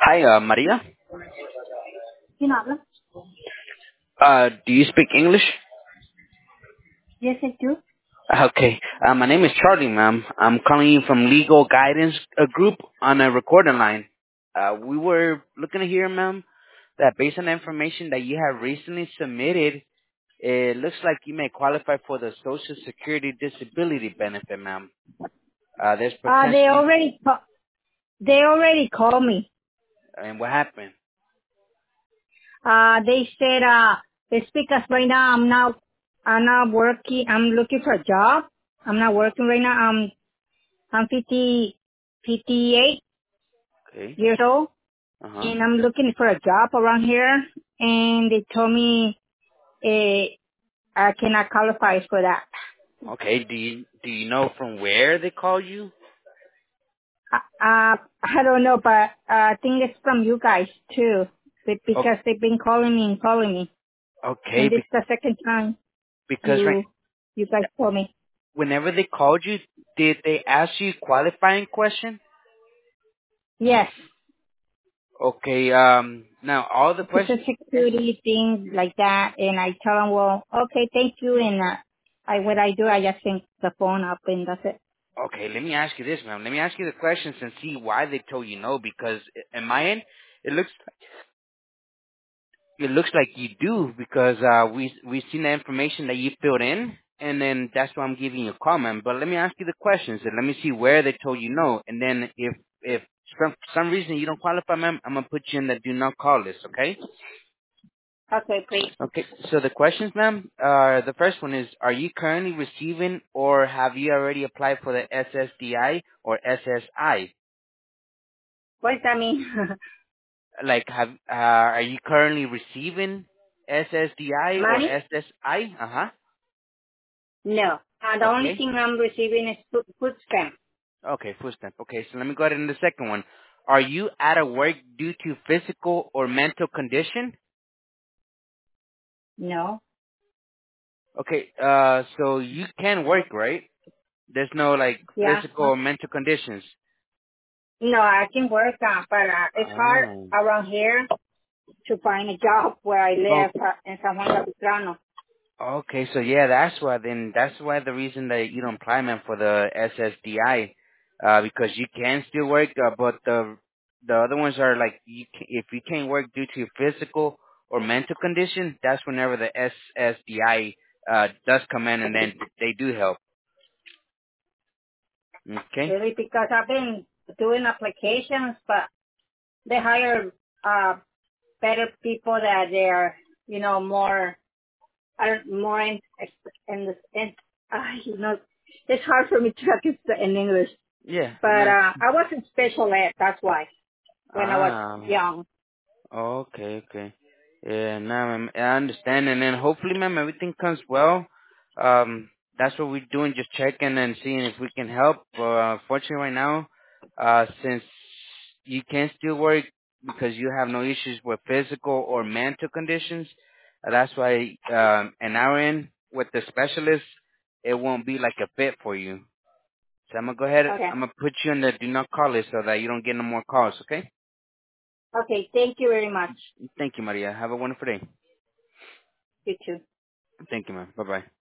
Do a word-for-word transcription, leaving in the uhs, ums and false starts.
Hi, uh, Maria. ¿Quién habla? Uh, do you speak English? Yes, I do. Okay. Uh, my name is Charlie, ma'am. I'm calling you from Legal Guidance uh, Group on a recording line. Uh, we were looking to hear, ma'am, that based on the information that you have recently submitted, it looks like you may qualify for the Social Security Disability benefit, ma'am. Uh, there's Uh, they potentially, already ca- they already called me. and what happened? Uh, they said uh, it's because right now I'm not I'm not working. I'm looking for a job. I'm not working right now. I'm I'm fifty fifty-eight Okay. years old, Uh huh. and I'm looking for a job around here. And they told me uh, I cannot qualify for that. Okay. Do you do you know from where they called you? Uh, uh, I don't know, but uh, I think it's from you guys too, be- Oh, because they've been calling me and calling me. okay. And this Be- is the second time because right you you guys told me. whenever they called you, did they ask you qualifying question? Yes, Okay, um, now all the it's a questions. security thing like that, and I tell them, well, okay, thank you, and uh, I what I do, I just hang the phone up, and that's it. Okay, let me ask you this, ma'am. Let me ask you the questions and see why they told you no. Because in my end, it looks it looks like you do because uh, we we seen the information that you filled in, and then that's why I'm giving you a call, ma'am. But let me ask you the questions and let me see where they told you no, and then if if for some reason you don't qualify, ma'am, I'm gonna put you in the do not call list. Okay? Okay, please. Okay, so the questions, ma'am, uh, the first one is, are you currently receiving or have you already applied for the S S D I or S S I? What does that mean? Like, have, uh, are you currently receiving S S D I or Money? S S I? Uh-huh. No. Uh, the only Okay. thing I'm receiving is food, food stamp. Okay, full stamp. Okay, so let me go ahead into the second one. Are you out of work due to physical or mental condition? No. Okay, uh, so you can work, right? There's no, like, Yeah. physical or mental conditions. No, I can work, uh, but uh, it's hard Oh. around here to find a job where I Oh, live uh, in San Juan Capistrano. okay, so yeah, that's why then that's why the reason that you don't apply, man, for the S S D I, uh, because you can still work, uh, but the the other ones are like you can, if you can't work due to physical or mental condition, that's whenever the S S D I uh does come in, and then they do help. Okay. Really, because I've been doing applications, but they hire uh better people that they're you know more are more in in the in uh, you know it's hard for me to talk in in English. Yeah. But Nice. uh I was in special ed, that's why, when I was Ah. young. Okay, okay. Yeah, no, ma'am, I understand. And then hopefully, ma'am, everything comes well. Um, that's what we're doing, just checking and seeing if we can help. But uh, fortunately, right now, uh, since you can still work because you have no issues with physical or mental conditions, uh, that's why um, an hour in with the specialist, it won't be like a fit for you. So I'm gonna go ahead. Okay. I'm gonna put you on the do not call list so that you don't get no more calls. Okay? Okay, thank you very much. Thank you, Maria. Have a wonderful day. You too. Thank you, ma'am. Bye-bye.